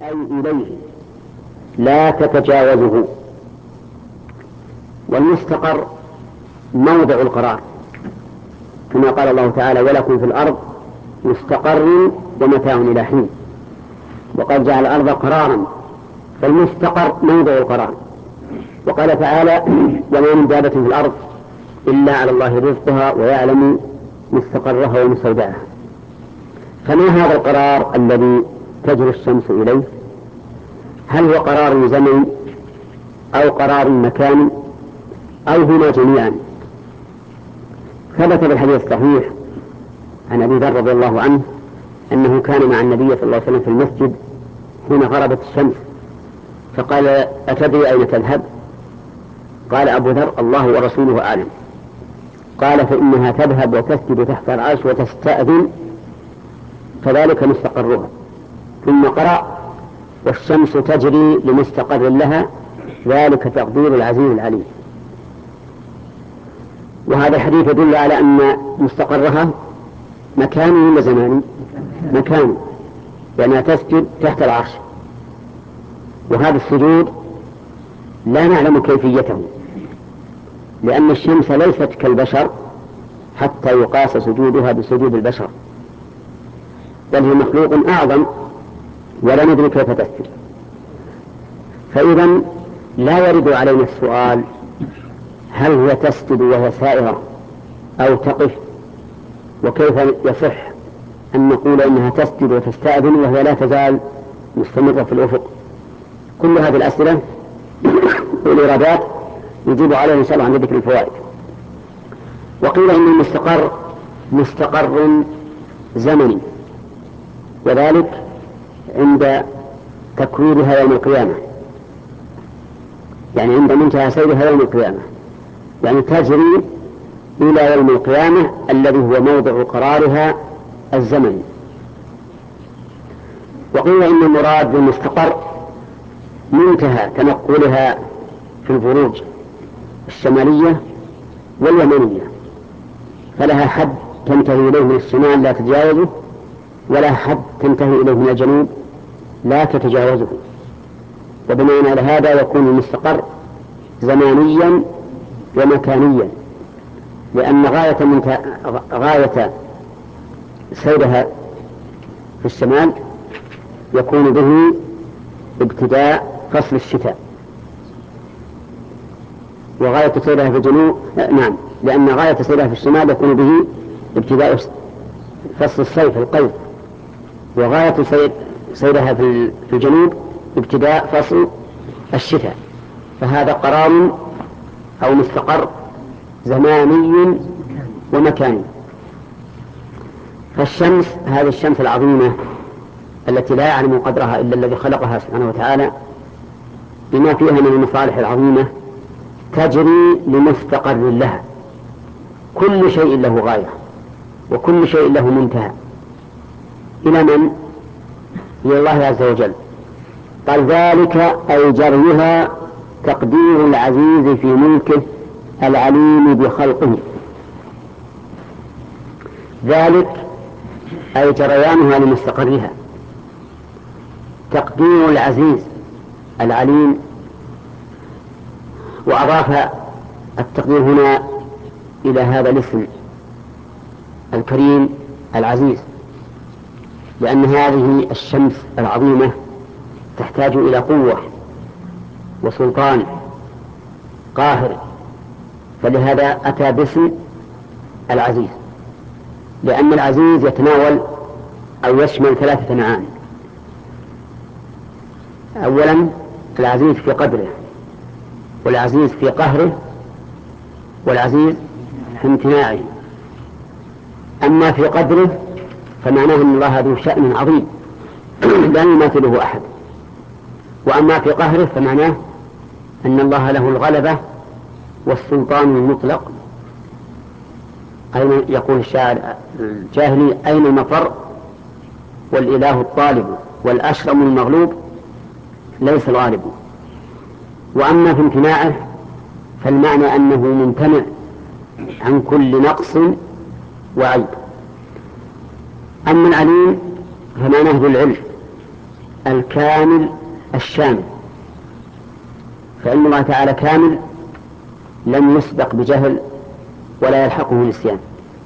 أي إليه لا تتجاوزه. والمستقر موضع القرار، كما قال الله تعالى: ولكم في الأرض مستقر ومتاع إلى حين. وقد جعل الأرض قرارا، فالمستقر موضع القرار. وقال تعالى: وما من دابة في الأرض إلا على الله رزقها ويعلم مستقرها ومستودعها. فما هذا القرار الذي تجري الشمس إليه؟ هل هو قرار زمني أو قرار مكاني أو هما جميعا؟ ثبت بالحديث الصحيح عن أبي ذر رضي الله عنه أنه كان مع النبي صلى الله عليه وسلم في المسجد حين غربت الشمس، فقال: أتدري أين تذهب؟ قال أبو ذر: الله ورسوله أعلم. قال: فإنها تذهب وتسجد تحت العرش وتستأذن، فذلك مستقرها. ثم قرأ: والشمس تجري لمستقر لها ذلك تقدير العزيز العليم. وهذا الحديث يدل على أن مستقرها مكاني ولا زماني؟ مكاني، لأنها تسجد تحت العرش. وهذا السجود لا نعلم كيفيته، لأن الشمس ليست كالبشر حتى يقاس سجودها بسجود البشر، بل هي مخلوق أعظم ولا ندري كيف تسجد. فإذا لا يرد علينا السؤال: هل هي تسجد وهي سائرة أو تقف؟ وكيف يصح أن نقول إنها تسجد وتستأذن وهي لا تزال مستمرة في الأفق؟ كل هذه الأسئلة والإرادات يجيب عليها إن شاء الله عند ذكر الفوائد. وقيل إن المستقر مستقر زمني، وذلك عند تكويرها يوم القيامة، يعني عند منتهى سيرها يوم القيامة، يعني تجري إلى يوم القيامة الذي هو موضع قرارها الزمني. وقيل إن المراد بالمستقر منتهى تنقلها في البروج الشمالية واليمنية، فلها حد تنتهي إليه من الشمال لا تتجاوزه، ولا حد تنتهي إليه من الجنوب لا تتجاوزه. وبناء على هذا يكون المستقر زمانيا ومكانيا، لأن غاية سيرها في الشمال يكون به ابتداء فصل الشتاء، وغاية سيرها في الجنوب لأن غاية سيرها في الشمال يكون به ابتداء فصل الصيف القيظ، وغاية سيرها في الجنوب ابتداء فصل الشتاء. فهذا قرار أو مستقر زماني ومكاني. فالشمس، هذه الشمس العظيمة التي لا يعلم قدرها إلا الذي خلقها سبحانه وتعالى بما فيها من المصالح العظيمة، تجري لمستقر لها. كل شيء له غاية وكل شيء له منتهى. إلى من؟ إلى الله عز وجل. قال: ذلك أي جريها تقدير العزيز في ملكه العليم بخلقه. ذلك أي جريانها لمستقرها، تقدير العزيز العليم. وأضاف التقدير هنا إلى هذا الاسم الكريم العزيز، لأن هذه الشمس العظيمة تحتاج إلى قوة وسلطان قاهر، فلهذا أتى باسم العزيز، لأن العزيز يتناول أو يشمل 3 معاني. أولا العزيز في قدره، والعزيز في قهره، والعزيز في امتناعه. أما في قدره فمعناه أن الله ذو شأن عظيم لا يماثله أحد. وأما في قهره فمعناه أن الله له الغلبة والسلطان المطلق. أين يقول الشاعر الجاهلي: أين المفر والإله الطالب والأشرم المغلوب ليس الغالب. وأما في امتناعه فالمعنى أنه ممتنع عن كل نقص وعيب. أما العليم فمعناه ذو العلم، الكامل الشامل، فإن الله تعالى كامل لم يسبق بجهل ولا يلحقه نسيان،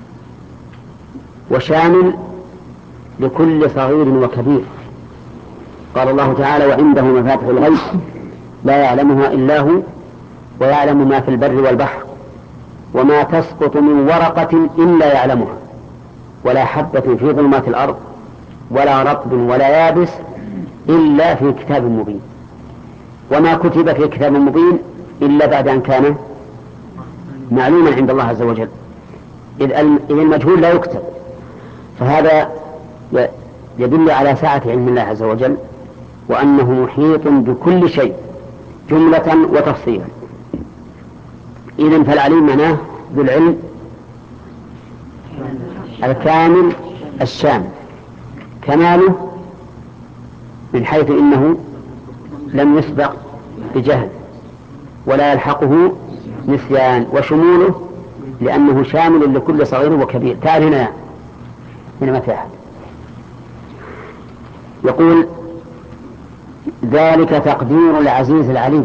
وشامل لكل صغير وكبير. قال الله تعالى: وعنده مفاتح الغيب لا يعلمها إلا هو ويعلم ما في البر والبحر وما تسقط من ورقة إلا يعلمها ولا حبة في ظلمات الأرض ولا رطب ولا يابس إلا في كتاب مبين. وما كتب في كتاب مبين إلا بعد أن كان معلوما عند الله عز وجل، إذ المجهول لا يكتب. فهذا يدل على سعة علم الله عز وجل، وأنه محيط بكل شيء جملة وتفصيلا. إذن فالعليم معناه بالعلم الكامل الشامل، كماله من حيث إنه لم يسبق بجهل ولا يلحقه نسيان، وشموله لأنه شامل لكل صغير وكبير. تعال هنا ما في أحد. يقول: ذلك تقدير العزيز العليم.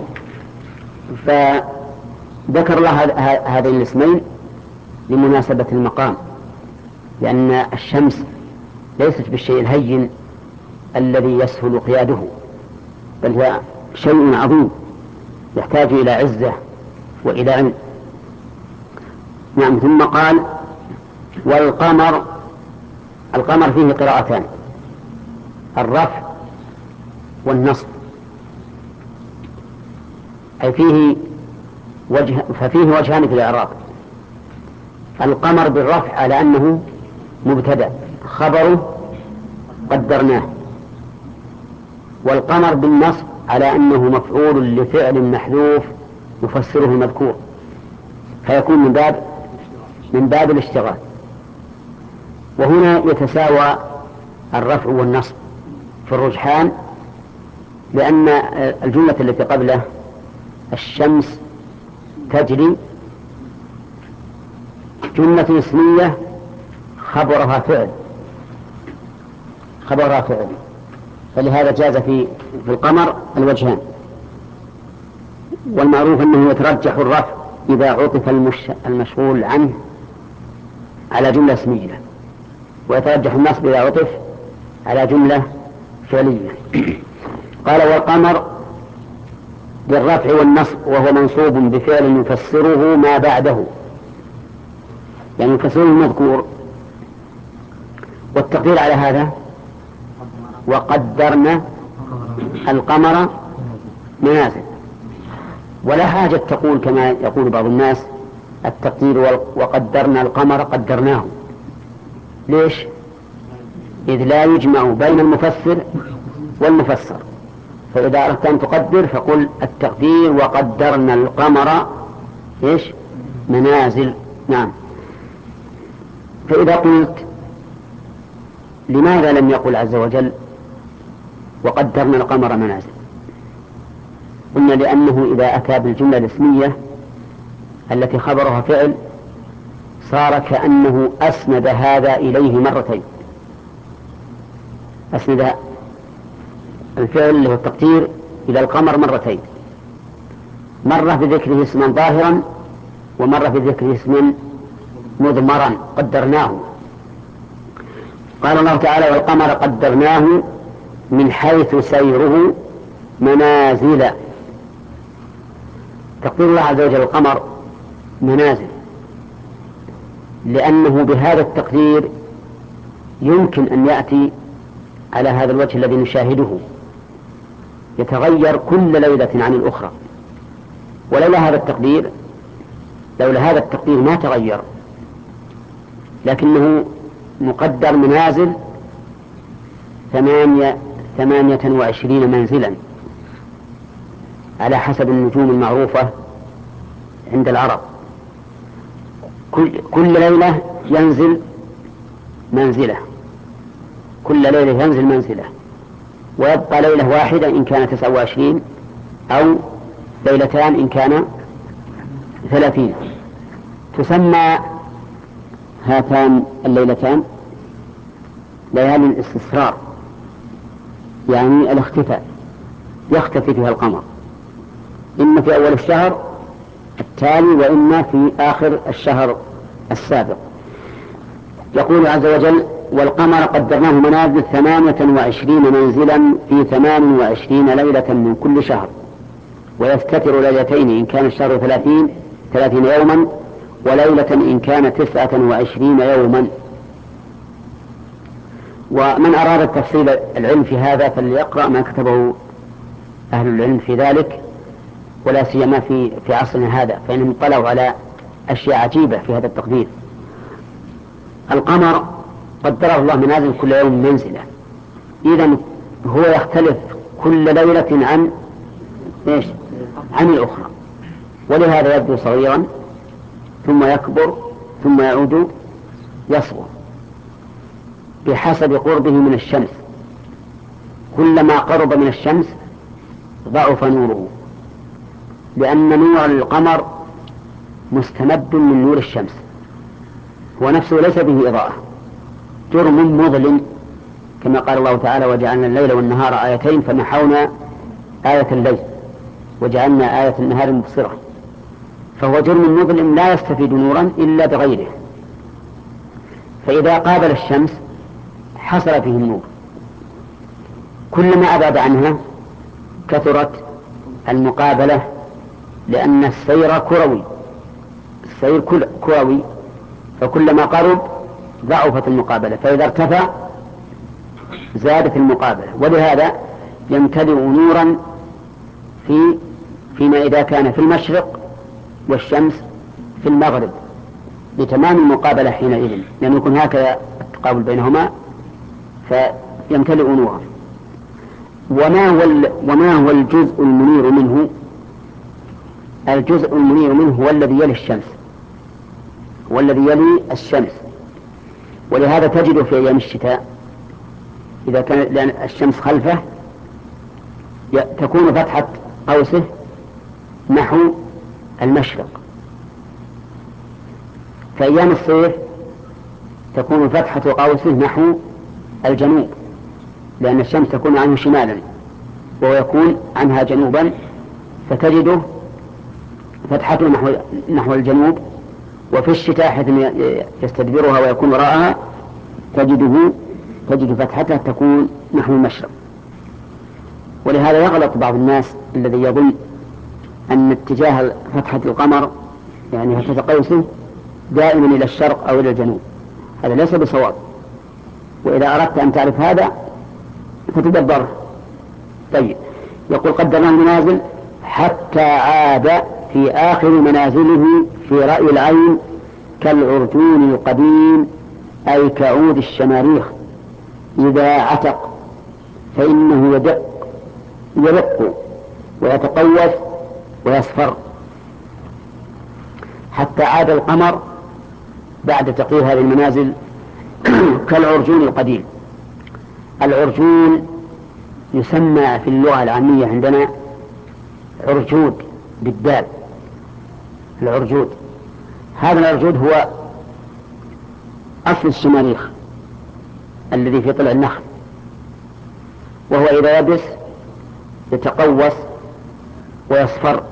فذكر الله هذين الاسمين لمناسبة المقام، لأن الشمس ليست بالشيء الهين الذي يسهل قياده، بل هي شيء عظيم يحتاج إلى عزة وإلى علم. نعم. ثم قال: والقمر. القمر فيه قراءتان: الرفع والنصب، أي ففيه وجهان في الإعراب. القمر بالرفع على أنه مبتدأ خبره قدرناه، والقمر بالنصب على أنه مفعول لفعل محذوف يفسره المذكور، فيكون من باب الاشتغال. وهنا يتساوى الرفع والنصب في الرجحان، لأن الجملة التي قبله الشمس تجري جملة اسمية خبرها فعل، فلهذا جاز في القمر الوجهان. والمعروف أنه يترجح الرفع إذا عطف المشغول عنه على جملة اسمية، ويترجح النصب إذا عطف على جملة فعلية. قال: والقمر بالرفع والنصب وهو منصوب بفعل يفسره ما بعده، يعني يفسره المذكور. والتقدير على هذا: وقدرنا القمر منازل. ولا حاجة تقول كما يقول بعض الناس التقدير وقدرنا القمر قدرناه. ليش؟ إذ لا يجمع بين المفسر والمفسر. فإذا أردت أن تقدر فقل التقدير وقدرنا القمر منازل. نعم. فإذا قلت لماذا لم يقل عز وجل وقدرنا القمر منازل؟ قلنا لأنه إذا أتى بالجملة الاسمية التي خبرها فعل صار كأنه أسند هذا إليه مرتين، أسند الفعل اللي هو التقدير إلى القمر مرتين، مرة بذكره اسما ظاهرا ومرة بذكره اسما مضمرا قدرناه. قال الله تعالى: والقمر قدرناه من حيث سيره منازل. تقدير الله عز وجل القمر منازل، لأنه بهذا التقدير يمكن أن يأتي على هذا الوجه الذي نشاهده، يتغير كل ليلة عن الأخرى. ولولا هذا التقدير ما تغير، لكنه مقدر منازل 28 منزلا على حسب النجوم المعروفة عند العرب. كل ليلة ينزل منزلة، ويبقى ليلة واحدة إن كان 29 أو ليلتان إن كان 30. تسمى هاتان الليلتان ليالي الاستسرار، يعني الاختفاء، يختفي فيها القمر إما في أول الشهر التالي وإما في آخر الشهر السابق. يقول عز وجل: والقمر قدرناه منازل 28 منزلا في 28 ليلة من كل شهر، ويستتر ليلتين إن كان الشهر 30 يوما، وليلة إن كان 29 يوما. ومن أراد التفصيل العلم في هذا فليقرأ ما كتبه أهل العلم في ذلك، ولا سيما في عصرنا هذا، فإنهم اطلعوا على أشياء عجيبة في هذا التقدير. القمر قدره الله منازل كل يوم منزلة، إذن هو يختلف كل ليلة عن الأخرى، ولهذا يبدو صغيرا ثم يكبر ثم يعود يصغر بحسب قربه من الشمس. كلما قرب من الشمس ضعف نوره، لأن نور القمر مستمد من نور الشمس، هو نفسه ليس به إضاءة، جرم مظلم، كما قال الله تعالى: وجعلنا الليل والنهار آيتين فمحونا آية الليل وجعلنا آية النهار مبصرة. فهو جرم مظلم لا يستفيد نورا إلا بغيره، فإذا قابل الشمس حصل فيه النور. كلما أبعد عنها كثرت المقابلة، لأن السير كروي، السير كروي، فكلما قرب ضعفت المقابلة، فإذا ارتفع زادت المقابلة. ولهذا يمتلئ نورا فيما إذا كان في المشرق والشمس في المغرب، لتمام المقابلة حينئذ، لأن يكون هكذا التقابل بينهما فيمتلئ نورا. وما هو الجزء المنير منه؟ الجزء المنير منه هو الذي يلي الشمس، هو الذي يلي الشمس. ولهذا تجد في أيام الشتاء إذا كان لأن الشمس خلفه تكون فتحة قوسه نحو المشرق، في أيام الصيف تكون فتحة قوسه نحو الجنوب، لأن الشمس تكون عنه شمالا وهو يكون عنها جنوبا، فتجده فتحته نحو الجنوب. وفي الشتاء حيث يستدبرها ويكون وراءها تجد فتحته تكون نحو المشرق. ولهذا يغلط بعض الناس الذي يظن أن اتجاه فتحة القمر يعني فتحة قوسه دائما إلى الشرق أو إلى الجنوب، هذا ليس بصواب. وإذا أردت أن تعرف هذا فتدبره. طيب، يقول: قدرنا المنازل حتى عاد في آخر منازله في رأي العين كالعرجون القديم، أي كعود الشماريخ إذا عتق، فإنه يرق ويتقوس ويصفر. حتى عاد القمر بعد تقرير هذه المنازل كالعرجون القديم. العرجون يسمى في اللغة العامية عندنا عرجود بالدال، العرجود. هذا العرجود هو أصل الشماريخ الذي في طلع النخل، وهو إذا يبس يتقوس ويصفر.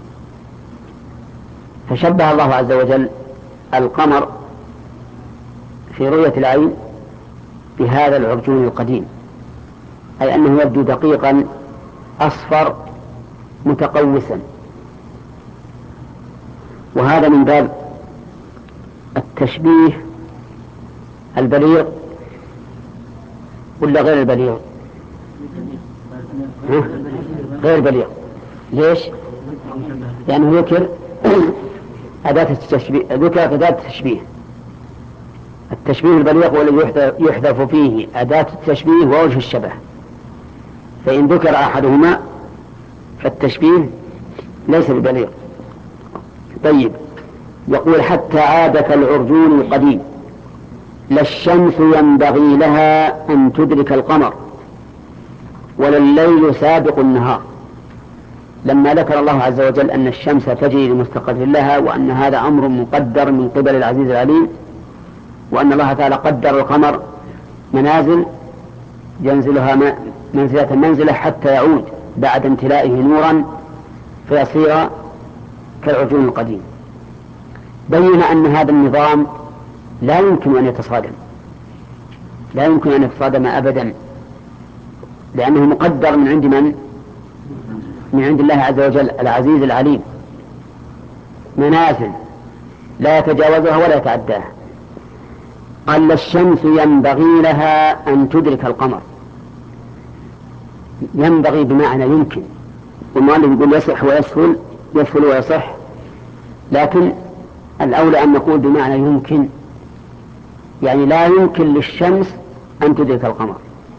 فشبه الله عز وجل القمر في رؤية العين بهذا العرجون القديم، أي أنه يبدو دقيقا أصفر متقوسا. وهذا من باب التشبيه البليغ ولا غير البليغ؟ غير بليغ. ليش؟ لأنه ذكر أداة التشبيه، ذكر أداة التشبيه. التشبيه البليغ هو الذي يحذف فيه أداة التشبيه ووجه الشبه، فإن ذكر أحدهما فالتشبيه ليس ببليغ. طيب، يقول: حتى عاد كالعرجون القديم، لا الشمس ينبغي لها أن تدرك القمر ولا الليل سابق النهار. لما ذكر الله عز وجل أن الشمس تجري لمستقر لها وأن هذا أمر مقدر من قبل العزيز العليم، وأن الله تعالى قدر القمر منازل ينزلها منزلة حتى يعود بعد امتلائه نورا فيصير كالعجون القديم. بين أن هذا النظام لا يمكن أن يتصادم، لا يمكن أن يتصادم أبدا، لأنه مقدر من عند من؟ من عند الله عز وجل العزيز العليم، منازل لا يتجاوزها ولا يتعداها. قال الشمس ينبغي لها أن تدرك القمر. ينبغي بمعنى يمكن، والمؤلف يقول يصح ويسهل، يسهل ويصح، لكن الأولى أن نقول بمعنى يمكن، يعني لا يمكن للشمس أن تدرك القمر.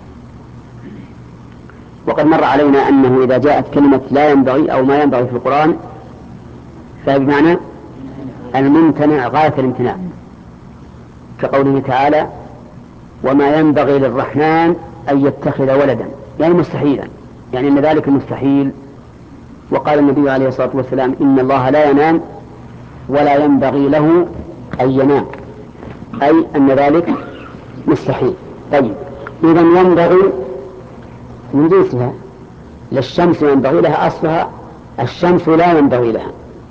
وقد مر علينا أنه إذا جاءت كلمة لا ينبغي أو ما ينبغي في القرآن فبمعنى الممتنع غاية الامتناع، كقوله تعالى وما ينبغي للرحمن أن يتخذ ولدا، يعني مستحيلا، يعني أن ذلك مستحيل. وقال النبي عليه الصلاة والسلام إن الله لا ينام ولا ينبغي له أن ينام، أي أن ذلك مستحيل. طيب إذا ينبغي من جنسها، للشمس ينبغي لها، أصلها الشمس لا ينبغي لها،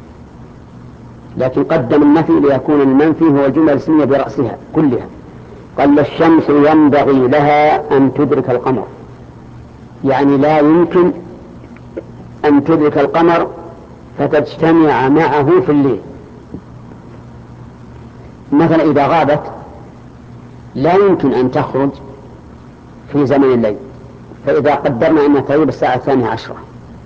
لكن قدم النفي ليكون المنفي هو الجملة الاسمية برأسها كلها. قال الشمس ينبغي لها أن تدرك القمر، يعني لا يمكن أن تدرك القمر فتجتمع معه في الليل. مثلا إذا غابت لا يمكن أن تخرج في زمن الليل، فإذا قدرنا أنها تغيب الساعة 12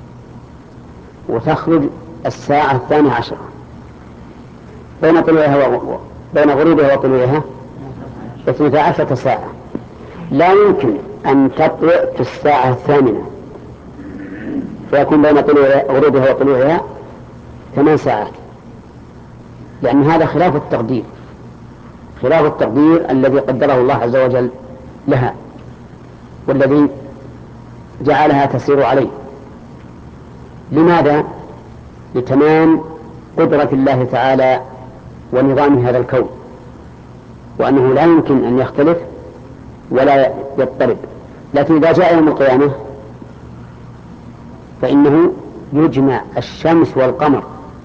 وتخرج الساعة 12 بين غروبها وطلوعها 12 ساعة، لا يمكن أن تطلع في الساعة 8 فيكون بين غروبها وطلوعها 8 ساعات، لأن هذا خلاف التقدير، خلاف التقدير الذي قدره الله عز وجل لها والذي جعلها تسير عليه. لماذا؟ لتمام قدرة الله تعالى ونظام هذا الكون، وأنه لا يمكن أن يختلف ولا يضطرب. لكن إذا جاء يوم القيامة فإنه يجمع الشمس والقمر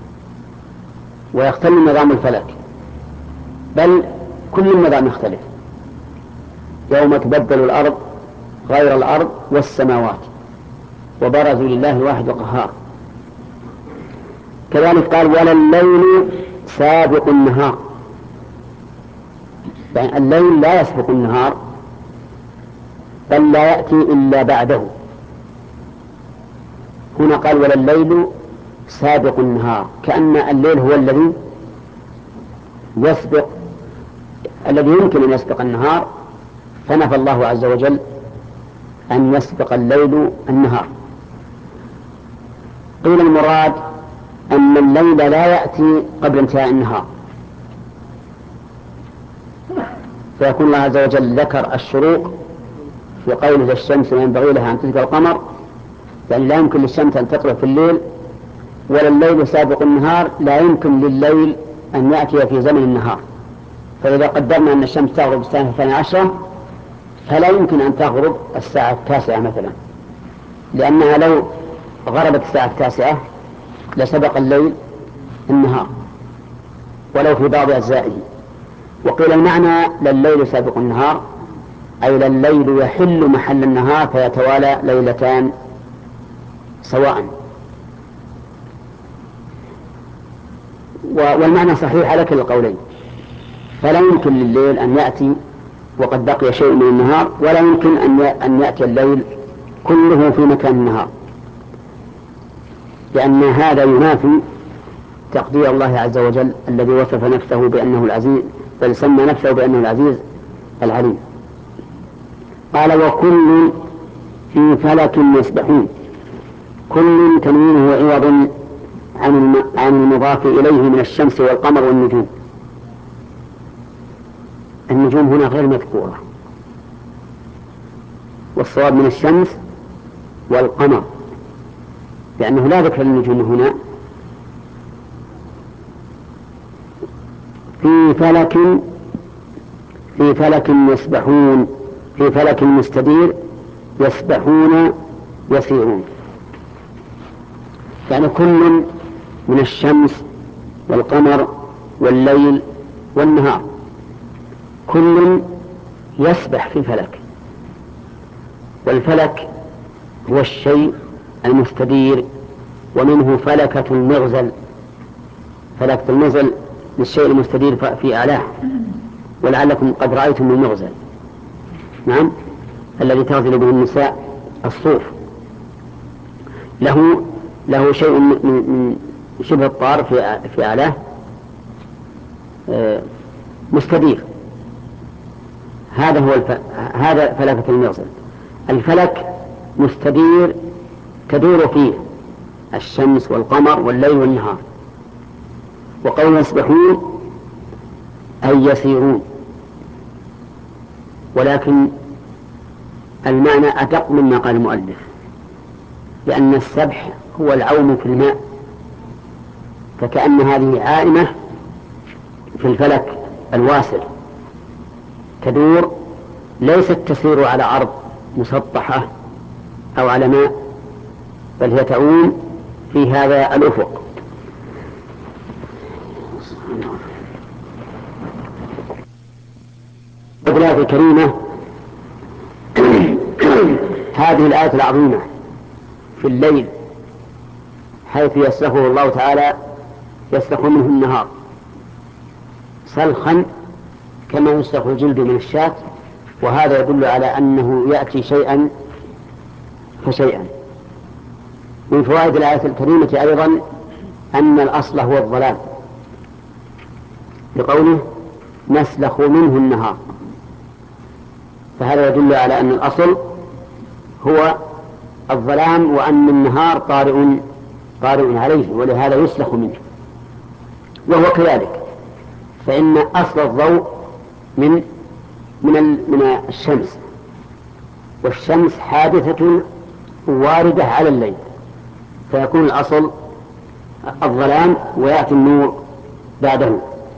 ويختل نظام الفلك، بل كل النظام يختلف. يوم تبدل الأرض غير الأرض والسماوات وبرزوا لله الواحد القهار. كذلك قال ولا الليل سابق النهار، يعني الليل لا يسبق النهار بل لا يأتي إلا بعده. هنا قال ولا الليل سابق النهار، كأن الليل هو الذي يسبق، الذي يمكن أن يسبق النهار، فنفى الله عز وجل أن يسبق الليل النهار. قيل المراد أن الليل لا يأتي قبل انتهاء النهار، فيكون الله عز وجل ذكر الشروق في قوله الشمس ينبغي لها أن تدرك القمر، يعني لا يمكن للشمس أن تطلع في الليل، ولا الليل سابق النهار، لا يمكن لليل أن يأتي في زمن النهار. فإذا قدرنا أن الشمس تغرب الساعة 12 فلا يمكن أن تغرب الساعة 9 مثلا، لأنها لو غربت الساعة 9 لسبق الليل النهار ولو في بعض أجزائه. وقيل المعنى لليل سابق النهار أي لليل يحل محل النهار فيتوالى ليلتان سواء. والمعنى صحيح على كل القولين، فلا يمكن لليل أن يأتي وقد بقي شيء من النهار، ولا يمكن أن يأتي الليل كله في مكان النهار، لأن هذا ينافي تقدير الله عز وجل الذي وصف نفسه بأنه العزيز، بل سمى نفسه بأنه العزيز العليم. قال وكل في فلك يسبحون. كل تنوينه عوض عن المضاف إليه من الشمس والقمر والنجوم. النجوم هنا غير مذكورة، والصواب من الشمس والقمر، لأنه لا ذكر للنجوم هنا. في فلك يسبحون، في فلك مستدير يسبحون يسيرون. يعني كل من الشمس والقمر والليل والنهار كل يسبح في فلك، والفلك هو الشيء المستدير، ومنه فلكة المغزل. فلكة المغزل للشيء المستدير في أعلاه، ولعلكم قد رأيتم المغزل، نعم، الذي تغزل به النساء الصوف، له شيء من شبه الطار في أعلاه مستدير. هذا فلكة المغزل. الفلك مستدير تدور فيه الشمس والقمر والليل والنهار. وقول يسبحون أي يسيرون، ولكن المعنى أدق مما قال المؤلف، لأن السبح هو العوم في الماء، فكأن هذه عائمة في الفلك الواسع تدور، ليست تسير على أرض مسطحة أو على ماء، بل هي تعوم في هذا الأفق. الآية الكريمة هذه الآية العظيمة في الليل، حيث يسلخه الله تعالى، يسلخ منه النهار سلخا كما يسلخ الجلد من الشاة، وهذا يدل على أنه يأتي شيئا فشيئا. من فوائد الآية الكريمة أيضا أن الأصل هو الظلام، بقوله نسلخ منه النهار، فهذا يدل على أن الأصل هو الظلام، وأن النهار طارئ عليه، ولهذا يسلخ منه. وهو كذلك، فإن أصل الضوء من الشمس، والشمس حادثة واردة على الليل، فيكون الأصل الظلام ويأتي النور بعده.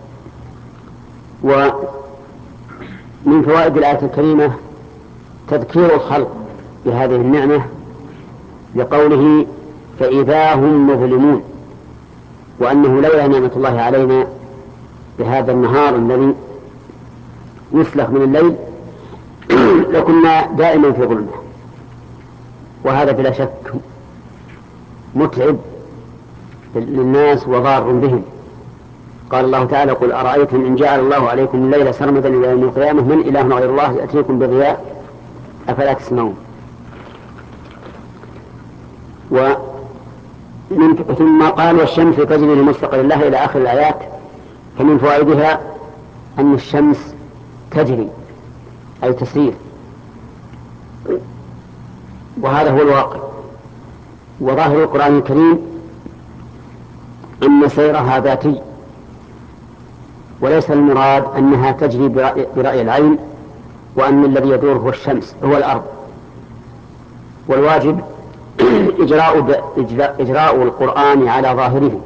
ومن فوائد الآية الكريمة تذكير الخلق بهذه النعمة، بقوله فإذا هم مظلمون، وأنه لولا نعمة الله علينا بهذا النهار الذي يسلخ من الليل لكنا دائما في ظلمه، وهذا بلا شك متعب للناس وضار بهم. قال الله تعالى قل أرأيتم إن جعل الله عليكم الليل سرمدا إلى يوم القيامة من إله غير الله يأتيكم بضياء أفلا تسمعون. ثم قال والشمس تجري لمستقر الله إلى آخر الآيات. فمن فوائدها أن الشمس تجري أي تسير، وهذا هو الواقع. وظاهر القرآن الكريم أن سيرها ذاتي، وليس المراد أنها تجري برأي العين، وأن الذي يدور هو الشمس هو الأرض. والواجب إجراء القرآن على ظاهره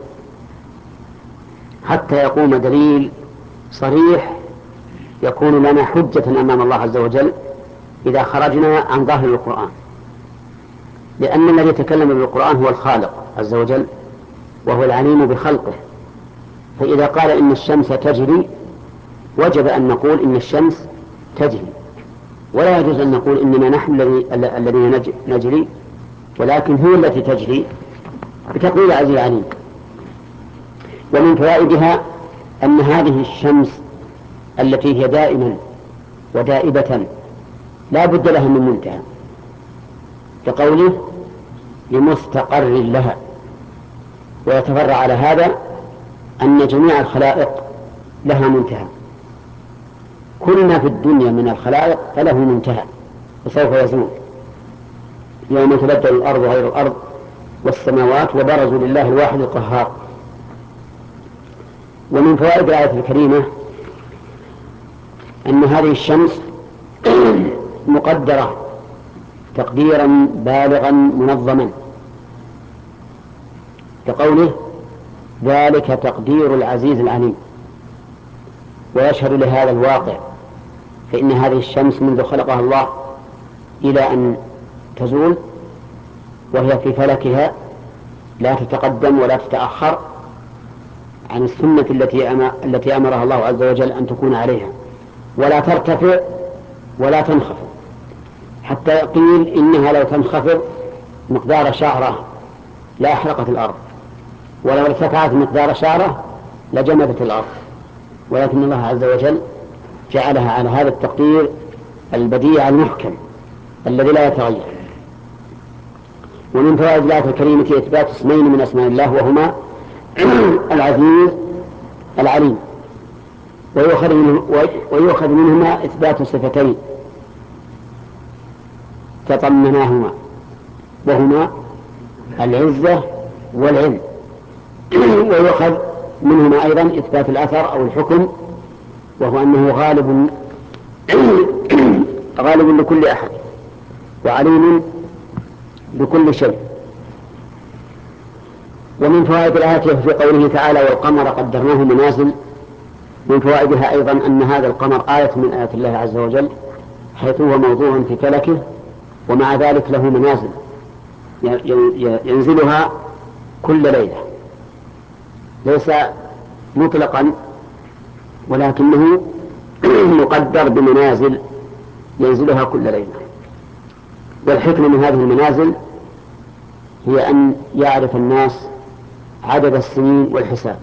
حتى يقوم دليل صريح يكون لنا حجة أمام الله عز وجل إذا خرجنا عن ظاهر القرآن، لأن الذي يتكلم بالقرآن هو الخالق عز وجل، وهو العليم بخلقه. فإذا قال إن الشمس تجري وجب أن نقول إن الشمس تجري، ولا يجوز أن نقول إننا نحن الذين نجري، ولكن هي التي تجري بتقدير العزيز العليم. ومن فوائدها أن هذه الشمس التي هي دائما ودائبة لا بد لها من منتهى، كقوله لمستقر لها. ويتفرع على هذا أن جميع الخلائق لها منتهى، كل ما في الدنيا من الخلائق فله منتهى وسوف يزول يوم تبدل الأرض غير الأرض والسماوات وبرزوا لله الواحد القهار. ومن فوائد الآية الكريمة أن هذه الشمس مقدرة تقديرا بالغا منظما، كقوله ذلك تقدير العزيز العليم. ويشهد لهذا الواقع، فإن هذه الشمس منذ خلقها الله إلى أن تزول وهي في فلكها لا تتقدم ولا تتأخر عن السنة التي أمرها الله عز وجل أن تكون عليها، ولا ترتفع ولا تنخفض، حتى قيل إنها لو تنخفض مقدار شعرة لا أحرقت الأرض، ولو ارتفعت مقدار شعرة لجمدت الأرض، ولكن الله عز وجل جعلها على هذا التقدير البديع المحكم الذي لا يتغير. ومن فوائد الآية الكريمة إثبات اسمين من أسماء الله وهما العزيز العليم، ويؤخذ منهما إثبات صفتين تضمناهما وهما العزة والعلم، ويؤخذ منهما أيضا إثبات الأثر أو الحكم وهو أنه غالب لكل أحد وعليم بكل شيء. ومن فوائد الآية في قوله تعالى والقمر قدرناه منازل، من فوائدها أيضا أن هذا القمر آية من آيات الله عز وجل، حيث هو موضوع في فلكه ومع ذلك له منازل ينزلها كل ليلة، ليس مطلقا ولكنه مقدر بمنازل ينزلها كل ليلة. والحكمة من هذه المنازل هي أن يعرف الناس عدد السنين والحساب،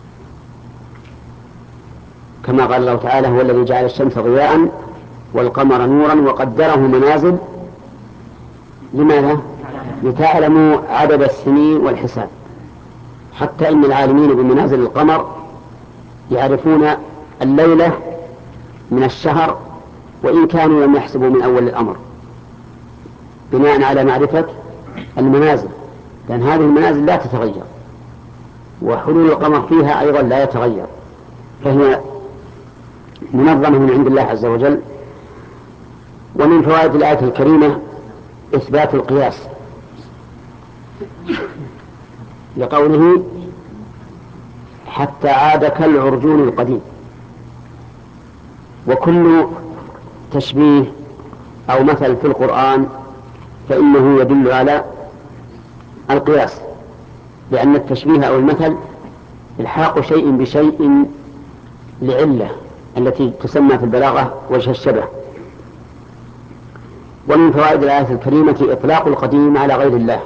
كما قال الله تعالى هو الذي جعل الشمس ضياء والقمر نورا وقدره منازل. لماذا؟ لتعلموا عدد السنين والحساب، حتى إن العالمين بمنازل القمر يعرفون الليلة من الشهر وإن كانوا لم يحسبوا من أول الأمر، بناء على معرفة المنازل، لأن هذه المنازل لا تتغير وحلول القمر فيها أيضا لا يتغير، فهي منظمة من عند الله عز وجل. ومن فوائد الآية الكريمة إثبات القياس لقوله حتى عاد كالعرجون القديم. وكل تشبيه أو مثل في القرآن فإنه يدل على القياس، لأن التشبيه أو المثل إلحاق شيء بشيء لعلة التي تسمى في البلاغة وجه الشبه. ومن فوائد الآية الكريمة إطلاق القديم على غير الله،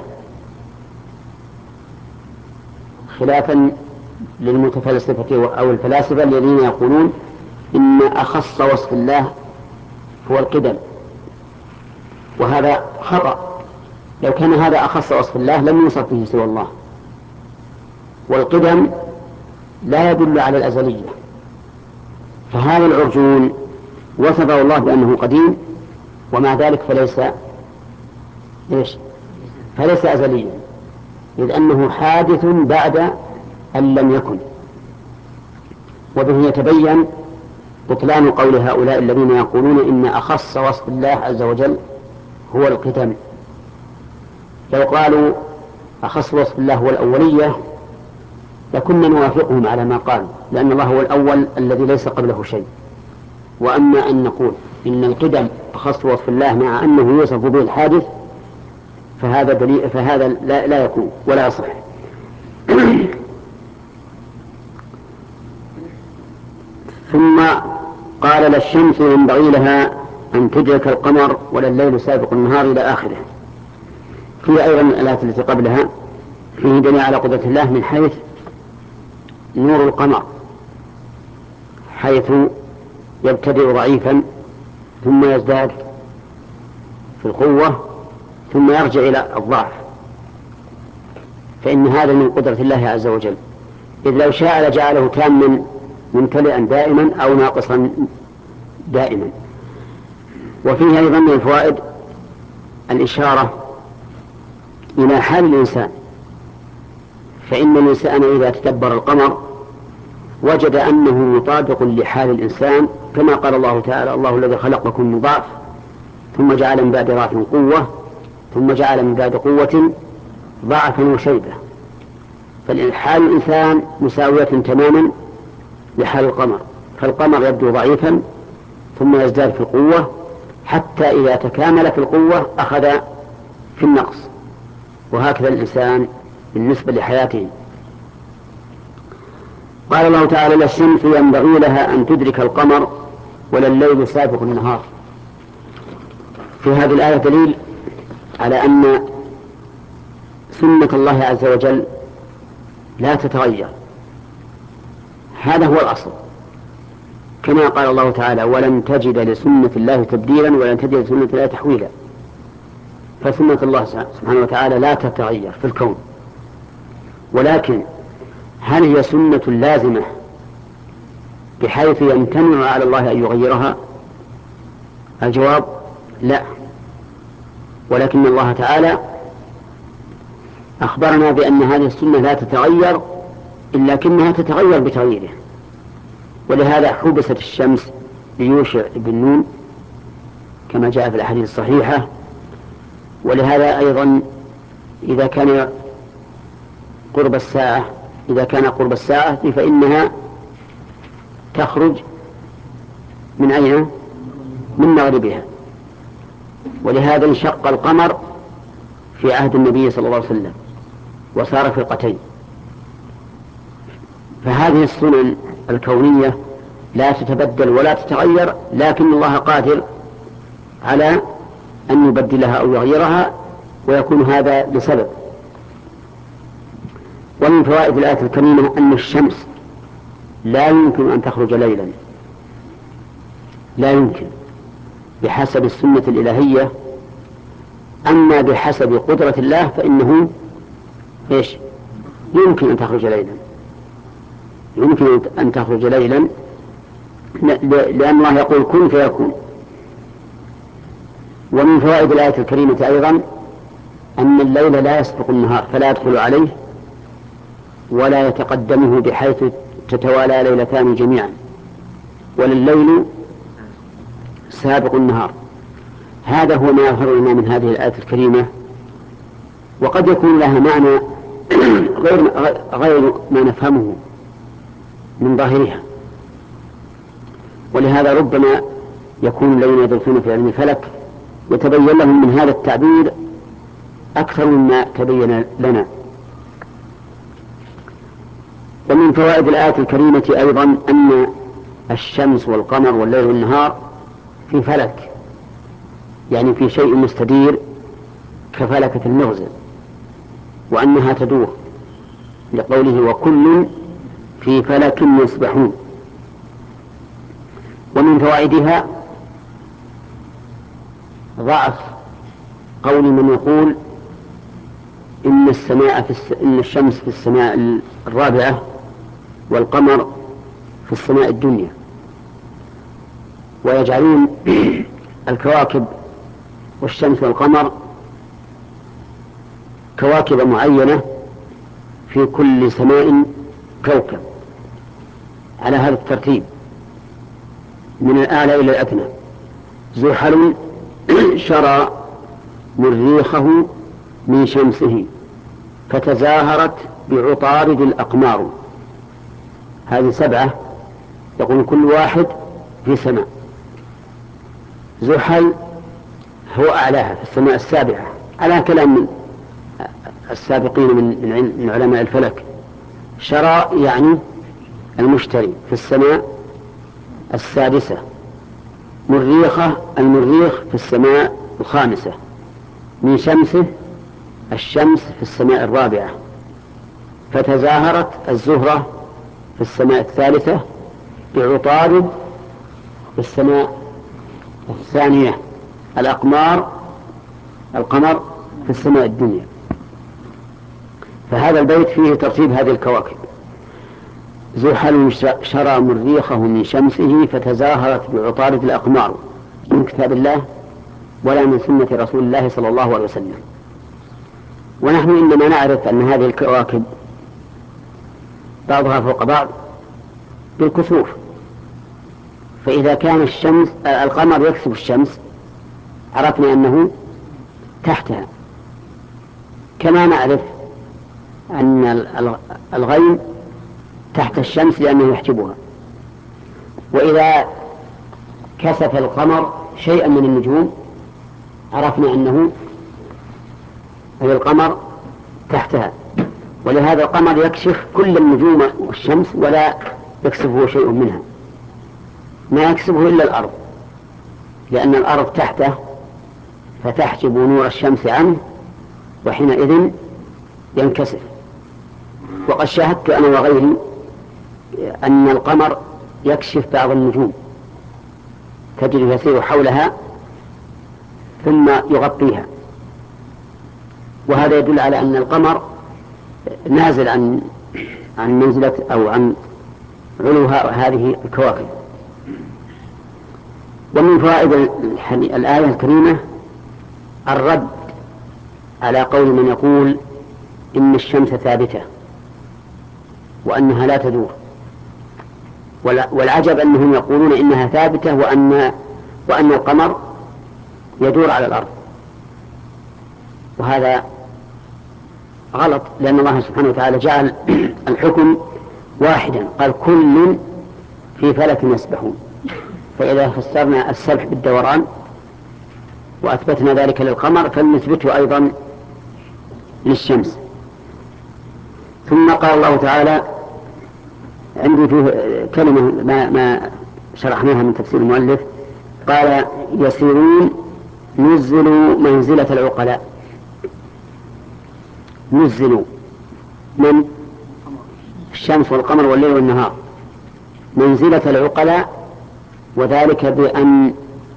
خلافا للمتفلسفة أو الفلاسفة الذين يقولون إن أخص وصف الله هو القدم، وهذا خطأ. لو كان هذا أخص وصف الله لم يوصف به سوى الله، والقدم لا يدل على الأزلية، فهذا العرجون وصفه الله بأنه قديم ومع ذلك فليس أزليا، إذ أنه حادث بعد أن لم يكن. وبه يتبين بطلان قول هؤلاء الذين يقولون إن أخص وصف الله عز وجل هو القدم. لو قالوا أخص وصف الله هو الأولية لكنا نوافقهم على ما قالوا، لأن الله هو الأول الذي ليس قبله شيء. وأما أن نقول إن القدم أخص وصف الله مع أنه يوصف به الحادث فهذا دليل، فهذا لا يكون ولا يصح. ثم قال لا الشمس ينبغي لها أن تدرك القمر ولا الليل سابق النهار إلى آخره. في أيضا الآيات التي قبلها فيه دليل على قدرة الله من حيث نور القمر، حيث يبتدئ ضعيفا ثم يزداد في القوة ثم يرجع إلى الضعف، فإن هذا من قدرة الله عز وجل، إذ لو شاء لجعله تاما ممتلئا دائما أو ناقصا دائما. وفيه أيضا من الفوائد الإشارة إلى حال الإنسان، فإن الإنسان إذا تدبر القمر وجد أنه مطابق لحال الإنسان، كما قال الله تعالى الله الذي خلقكم من ضعف ثم جعل من بعد ضعف قوة ثم جعل من بعد قوة ضعفا وشيبة، فحال الإنسان مساوية تماما لحال القمر، فالقمر يبدو ضعيفا ثم يزداد في القوة حتى إذا تكامل في القوة أخذ في النقص، وهكذا الإنسان بالنسبة لحياته. قال الله تعالى: لا الشمس ينبغي لها أن تدرك القمر ولا الليل سابق النهار. في هذه الآية دليل على أن سنة الله عز وجل لا تتغير، هذا هو الأصل، كما قال الله تعالى: ولن تجد لسنة الله تبديلا ولن تجد لسنة الله تحويلا. فسنة الله سبحانه وتعالى لا تتغير في الكون، ولكن هل هي سنة لازمة بحيث يمتنع على الله أن يغيرها؟ الجواب لا، ولكن الله تعالى أخبرنا بأن هذه السنة لا تتغير، إلا كنها تتغير بتغييره. ولهذا حبست الشمس ليوشع بن نون كما جاء في الأحاديث الصحيحة. ولهذا أيضا إذا كان قرب الساعة فإنها تخرج من أين؟ من مغربها. ولهذا انشق القمر في عهد النبي صلى الله عليه وسلم وصار فرقتين. فهذه السنن الكونية لا تتبدل ولا تتغير، لكن الله قادر على أن يبدلها أو يغيرها، ويكون هذا لسبب. ومن فوائد الآية الكريمة أن الشمس لا يمكن أن تخرج ليلا، لا يمكن بحسب السنة الإلهية. أما بحسب قدرة الله فإنه يمكن أن تخرج ليلا، يمكن أن تخرج ليلا، لأن الله يقول كن فيكون. ومن فوائد الآية الكريمة أيضا أن الليل لا يسبق النهار فلا يدخل عليه ولا يتقدمه بحيث تتوالى ليلتان جميعا، ولا الليل سابق النهار. هذا هو ما يظهر لنا من هذه الآية الكريمة، وقد يكون لها معنى غير ما نفهمه من ظاهرها. ولهذا ربما يكون الذين يدرسون في علم الفلك يتبين لهم من هذا التعبير أكثر مما تبين لنا. ومن فوائد الآية الكريمة أيضا أن الشمس والقمر والليل والنهار في فلك، يعني في شيء مستدير كفلكة المغزى، وأنها تدور، لقوله وكل في فلك يسبحون. ومن فوائدها ضعف قول من يقول إن الشمس في السماء الرابعة والقمر في السماء الدنيا، ويجعلون الكواكب والشمس والقمر كواكب معينة في كل سماء كوكب على هذا الترتيب من الأعلى إلى الأدنى. زحل شرى مريخه من شمسه فتزاهرت بعطارد الأقمار. هذه 7، يقول كل واحد في سماء. زحل هو أعلاها في السماء السابعة على كلام من السابقين من علماء الفلك. شرى يعني المشتري في السماء السادسة. مريخة المريخ في السماء الخامسة. من شمسه الشمس في السماء الرابعة. فتزاهرت الزهرة في السماء الثالثة بعطارد في السماء الثانية. القمر في السماء الدنيا. فهذا البيت فيه ترتيب هذه الكواكب. زحل شرى مريخه من شمسه فتزاهرت بعطارد الأقمار، من كتاب الله ولا من سنة رسول الله صلى الله عليه وسلم. ونحن إنما نعرف أن هذه الكواكب بعضها فوق بعض بالكسوف. فإذا كان القمر يكسب الشمس عرفنا أنه تحتها، كما نعرف أن الغيم تحت الشمس لأنه يحجبها. وإذا كسف القمر شيئا من النجوم عرفنا أنه أي القمر تحتها، ولهذا القمر يكشف كل النجوم والشمس ولا يكسبه شيء منها، ما يكسبه إلا الأرض، لأن الأرض تحته فتحجب نور الشمس عنه وحينئذ ينكسر. وقد شاهدت أنا وغيري أن القمر يكشف بعض النجوم تجري يسير حولها ثم يغطيها، وهذا يدل على أن القمر نازل عن منزلة أو عن علو هذه الكواكب. ومن فوائد الآية الكريمة الرد على قول من يقول إن الشمس ثابتة وأنها لا تدور، والعجب أنهم يقولون إنها ثابتة وأن القمر يدور على الأرض، وهذا غلط، لأن الله سبحانه وتعالى جعل الحكم واحدا، قال كل في فلك يسبحون. فإذا فسرنا السبح بالدوران وأثبتنا ذلك للقمر فلنثبته أيضا للشمس. ثم قال الله تعالى، عندي فيه كلمة ما شرحناها من تفسير المؤلف، قال يسيرون نزلوا منزلة العقلاء. نزلوا من الشمس والقمر والليل والنهار منزلة العقلاء، وذلك بأن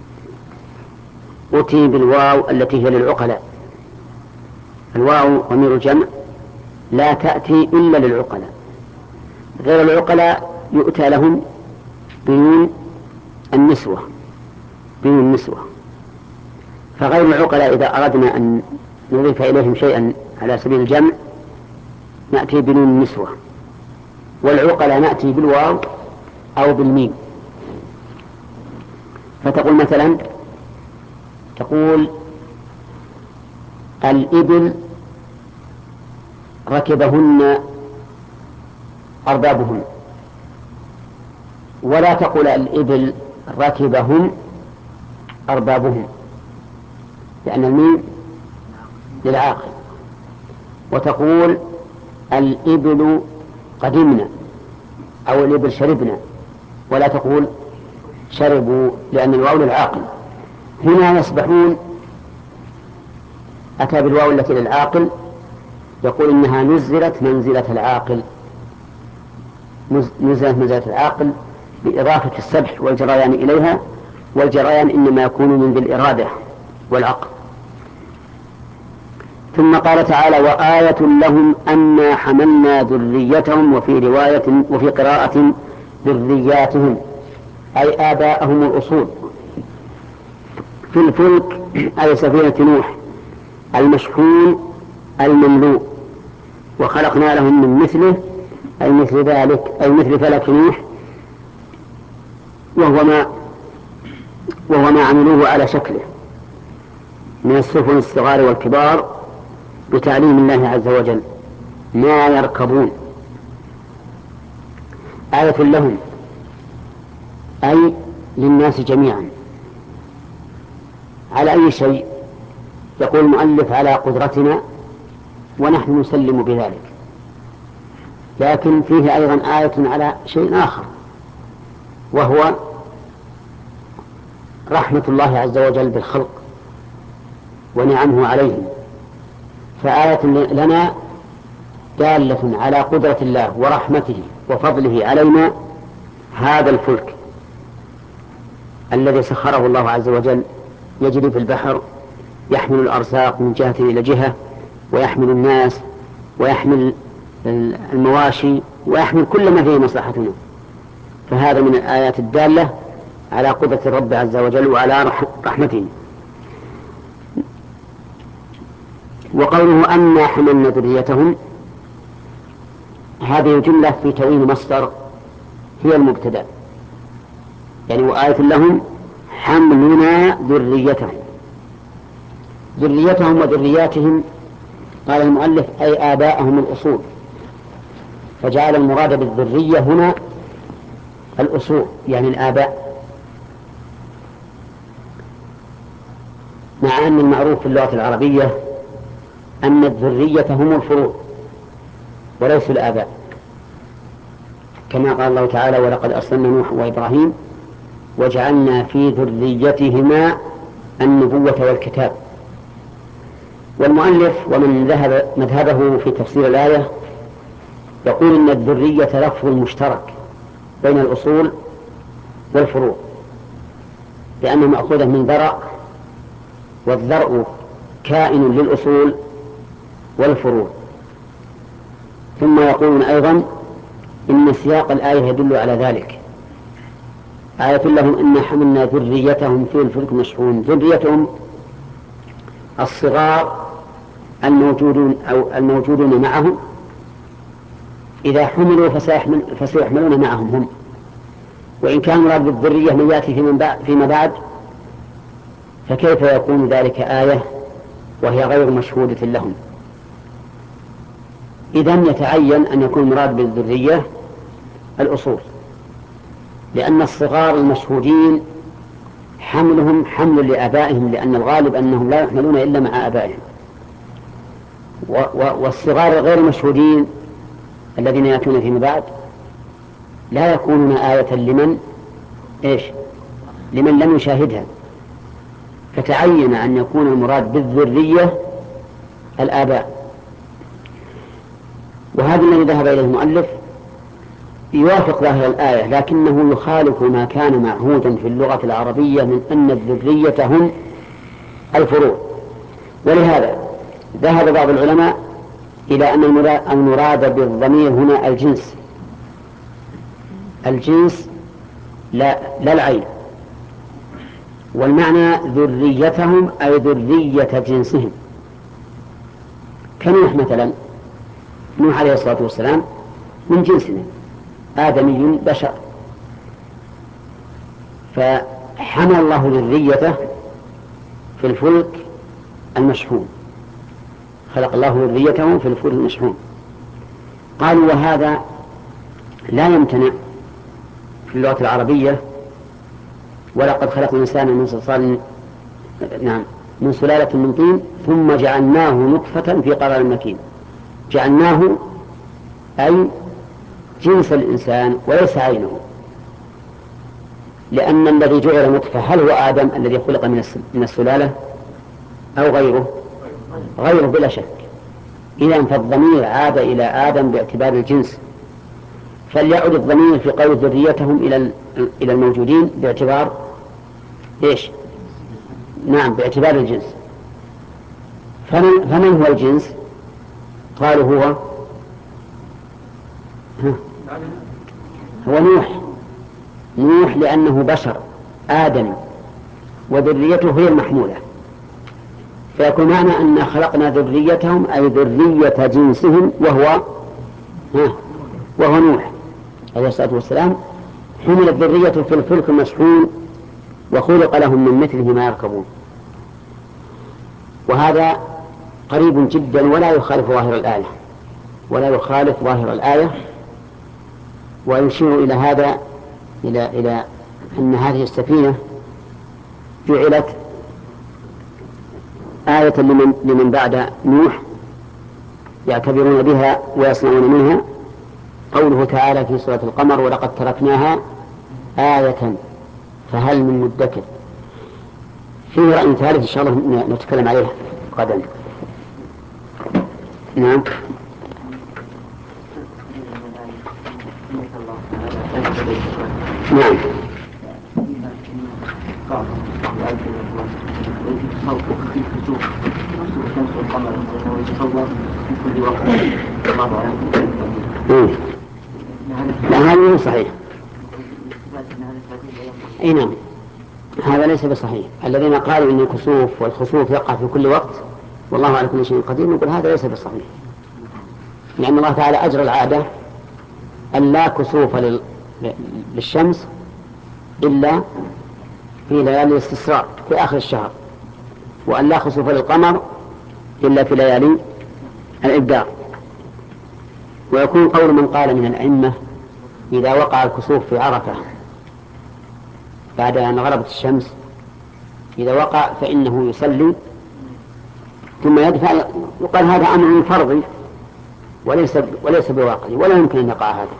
أتي بالواو التي هي للعقلاء. الواو ضمير الجمع لا تأتي إلا للعقلاء، غير العقلاء يؤتى لهم بنون النسوة، بنون النسوة. فغير العقلاء إذا أردنا أن نضيف إليهم شيئا على سبيل الجمع نأتي بنون النسوة، والعقلاء نأتي بالواو أو بالميم. فتقول مثلا تقول الإبل ركبهن أربابهن، ولا تقول الإبل ركبهم أربابهم، لأن الميم للعاقل. وتقول الإبل قدمنا أو الإبل شربنا، ولا تقول شربوا، لأن الواو للعاقل. هنا يسبحون أتى بالواو التي للعاقل، يقول إنها نزلت منزلة العاقل، نزلت منزلة العاقل بإضافة السبح والجريان إليها، والجريان إنما يكون من ذي الإرادة والعقل. ثم قال تعالى وآية لهم أنا حملنا ذريتهم، وفي قراءة ذرياتهم أي آباءهم الأصول في الفلك، أي سفينة نوح المشحون المملوء، وخلقنا لهم من مثله أي مثل ذلك، أي مثل فلك نوح، وهو ما عملوه على شكله من السفن الصغار والكبار بتعليم الله عز وجل ما يركبون. آية لهم أي للناس جميعا، على أي شيء؟ يقول المؤلف على قدرتنا، ونحن نسلم بذلك، لكن فيه أيضا آية على شيء آخر، وهو رحمة الله عز وجل بالخلق ونعمه عليهم. فآية لنا دالة على قدرة الله ورحمته وفضله علينا هذا الفلك الذي سخره الله عز وجل يجري في البحر، يحمل الأرزاق من جهة إلى جهة، ويحمل الناس، ويحمل المواشي، ويحمل كل ما فيه مصلحتنا. فهذا من الآيات الدالة على قدرة الرب عز وجل وعلى رحمته. وقوله أنا حملنا ذريتهم، هذه الجملة في تأويل مصدر هي المبتدأ، يعني وآية لهم حملنا ذريتهم. ذريتهم وذرياتهم قال المؤلف أي آباءهم الأصول، فجعل المراد بالذرية هنا الأصول يعني الآباء، مع أن المعروف في اللغة العربية أن الذرية هم الفروع وليس الآباء، كما قال الله تعالى: ولقد أرسلنا نوح وإبراهيم وجعلنا في ذريتهما النبوة والكتاب. والمؤلف ومن ذهب مذهبه في تفسير الآية يقول إن الذرية لفظ مشترك بين الأصول والفروع، لأنه مأخوذ من ذرع، والذرع كائن للأصول والفروع. ثم يقولون أيضا إن سياق الآية يدل على ذلك: آية لهم إنا حملنا ذريتهم في الفلك المشحون. ذريتهم الصغار الموجودون أو الموجودون معهم، إذا حملوا فسيحملون معهم هم، وإن كان مراد بالذرية من يأتي فيما بعد فكيف يكون ذلك آية وهي غير مشهودة لهم؟ إذن يتعين أن يكون مراد بالذرية الأصول، لأن الصغار المشهودين حملهم حمل لآبائهم، لأن الغالب أنهم لا يحملون إلا مع آبائهم. والصغار غير المشهودين الذين يأتون فيما بعد لا يكونون آية لمن لم يشاهدها، فتعين أن يكون المراد بالذرية الآباء. وهذا الذي ذهب إليه المؤلف يوافق ظاهر الآية، لكنه يخالف ما كان معهودا في اللغة العربية من أن الذرية هم الفروع. ولهذا ذهب بعض العلماء إلى أن المراد بالضمير هنا الجنس لا العين، والمعنى ذريتهم أي ذرية جنسهم. كنوح مثلا، نوح عليه الصلاة والسلام من جنسنا، آدمي بشر، فحمل الله ذريته في الفلك المشحون، خلق الله ذريته في الفلك المشحون. قالوا وهذا لا يمتنع في اللغة العربية: ولقد خلقنا الإنسان من صلصال من سلالة من طين ثم جعلناه نطفة في قرار مكين. جعلناه أي جنس الإنسان وليس عينه، لأن الذي جعل نطفة هل هو آدم الذي خلق من السلالة أو غيره بلا شك. إذن فالضمير عاد إلى آدم باعتبار الجنس، فليعد الضمير في قول ذريتهم إلى الموجودين باعتبار باعتبار الجنس. فمن هو الجنس؟ قالوا هو نوح لأنه بشر آدم وذريته هي المحمولة، فيكون معنى أن خلقنا ذريتهم أي ذرية جنسهم وهو نوح عليه الصلاة والسلام. حمل الذرية في الفلك المشحون وخلق لهم من مثله ما يركبون. وهذا قريب جدا ولا يخالف ظاهر الآية ويشير إلى هذا إلى أن هذه السفينة جعلت آية لمن بعد نوح يعتبرون بها ويصنعون منها. قوله تعالى في سورة القمر: ولقد تركناها آية فهل من مدكر. فيه رأي ثالث إن شاء الله نتكلم عليه غدا. نعم. نعم. لا، هذا صحيح. نعم، هذا ليس بصحيح. الذين قالوا إن الكسوف والخسوف يقع في كل وقت والله على كل شيء قدير، نقول هذا ليس بصحيح، لأن الله تعالى أجرى العادة أن لا كسوف للشمس إلا في ليالي الاستسراء في آخر الشهر، وأن لا خسوف للقمر إلا في ليالي الإبدار. ويكون قول من قال من الأئمة: إذا وقع الكسوف في عرفة بعد أن غربت الشمس، إذا وقع فإنه يصلي ثم يدفع، يقال هذا أمر فرضي وليس بواقعي، ولا يمكن أن يقع هذا.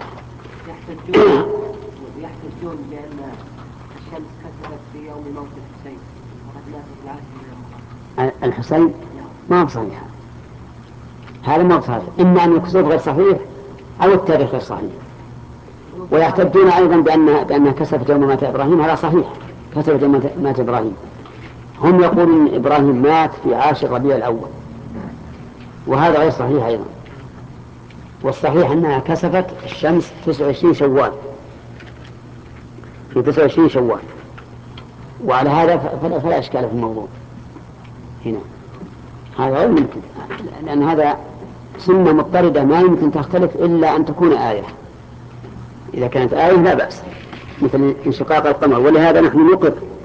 يحتجون بأن الشمس كسرت في يوم موت الحسين وقد مات في العاشر من رمضان. الحسين ما هو صحيح، هذا ما هو صحيح، إما أن الكسوف غير صحيح أو التاريخ غير صحيح. ويحتجون أيضا بأنها كسفت يوم مات إبراهيم، هذا صحيح، كسفت يوم مات إبراهيم. هم يقولون إن إبراهيم مات في 10 ربيع الأول، وهذا غير صحيح أيضا. والصحيح أنها كسفت الشمس 29 شوال، في 29 شوال، وعلى هذا فلا إشكال في الموضوع هنا. هذا غير ممكن، لأن هذا سنة مضطردة ما يمكن تختلف إلا أن تكون آية. إذا كانت آية لا بأس، مثل انشقاق القمر. ولهذا نحن نقر